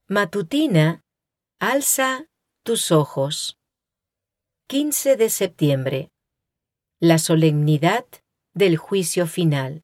Matutina, alza tus ojos. 15 de septiembre. La solemnidad del juicio final.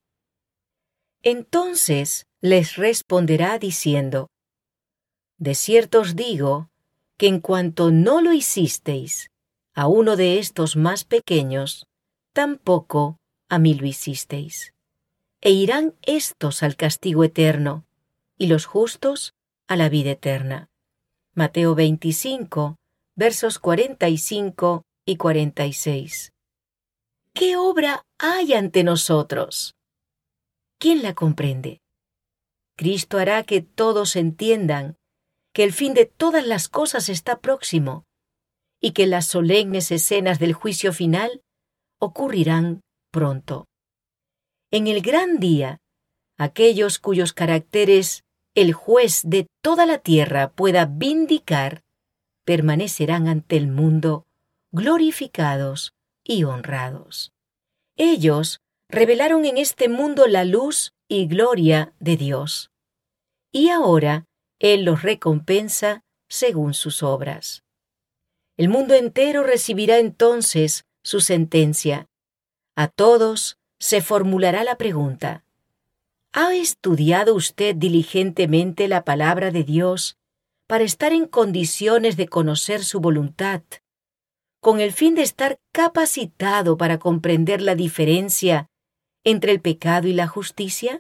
Entonces les responderá diciendo: de cierto os digo que en cuanto no lo hicisteis a uno de estos más pequeños, tampoco a mí lo hicisteis. E irán éstos al castigo eterno, y los justos a la vida eterna. Mateo 25, versos 45 y 46. ¿Qué obra hay ante nosotros? ¿Quién la comprende? Cristo hará que todos entiendan que el fin de todas las cosas está próximo y que las solemnes escenas del juicio final ocurrirán pronto. En el gran día, aquellos cuyos caracteres el juez de toda la tierra pueda vindicar, permanecerán ante el mundo glorificados y honrados. Ellos revelaron en este mundo la luz y gloria de Dios, y ahora Él los recompensa según sus obras. El mundo entero recibirá entonces su sentencia. A todos se formulará la pregunta: ¿ha estudiado usted diligentemente la palabra de Dios para estar en condiciones de conocer su voluntad, con el fin de estar capacitado para comprender la diferencia entre el pecado y la justicia?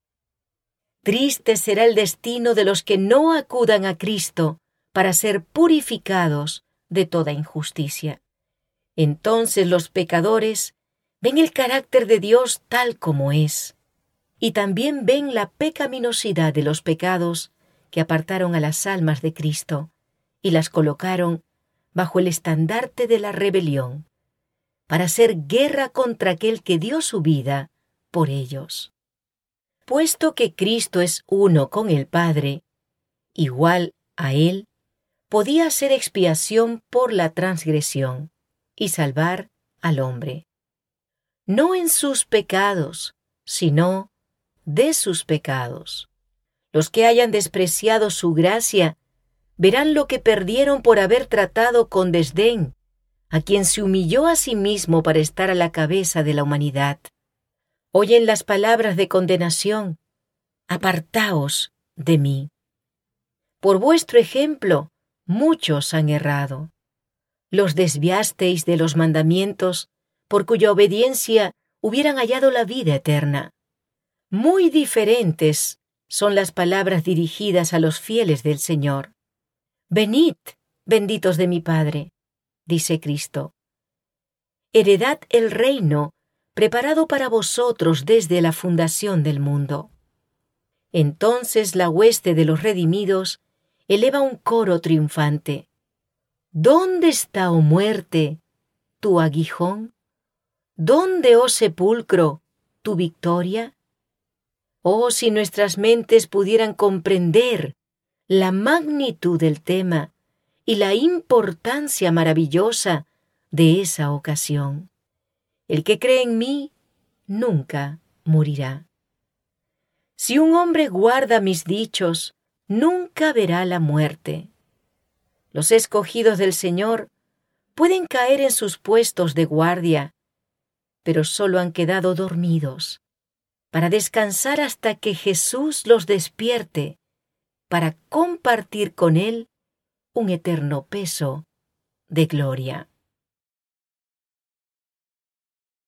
Triste será el destino de los que no acudan a Cristo para ser purificados de toda injusticia. Entonces los pecadores ven el carácter de Dios tal como es, y también ven la pecaminosidad de los pecados que apartaron a las almas de Cristo y las colocaron bajo el estandarte de la rebelión, para hacer guerra contra aquel que dio su vida por ellos. Puesto que Cristo es uno con el Padre, igual a Él, podía hacer expiación por la transgresión y salvar al hombre, no en sus pecados, sino de sus pecados. Los que hayan despreciado su gracia verán lo que perdieron por haber tratado con desdén a quien se humilló a sí mismo para estar a la cabeza de la humanidad. Oyen las palabras de condenación: apartaos de mí. Por vuestro ejemplo, muchos han errado. Los desviasteis de los mandamientos por cuya obediencia hubieran hallado la vida eterna. Muy diferentes son las palabras dirigidas a los fieles del Señor. Venid, benditos de mi Padre, dice Cristo. Heredad el reino preparado para vosotros desde la fundación del mundo. Entonces la hueste de los redimidos eleva un coro triunfante. ¿Dónde está, oh muerte, tu aguijón? ¿Dónde, oh sepulcro, tu victoria? Oh, si nuestras mentes pudieran comprender la magnitud del tema y la importancia maravillosa de esa ocasión. El que cree en mí nunca morirá. Si un hombre guarda mis dichos, nunca verá la muerte. Los escogidos del Señor pueden caer en sus puestos de guardia, pero solo han quedado dormidos, para descansar hasta que Jesús los despierte, para compartir con Él un eterno peso de gloria.